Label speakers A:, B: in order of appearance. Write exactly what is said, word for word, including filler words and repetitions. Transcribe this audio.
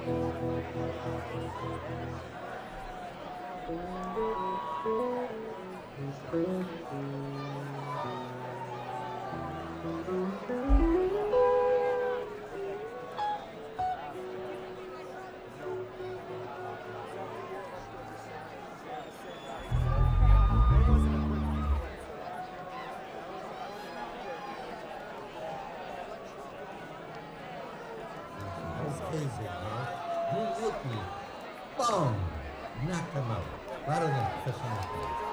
A: Easy, man. You hit me. Boom! Knock him out. Rather than fishing.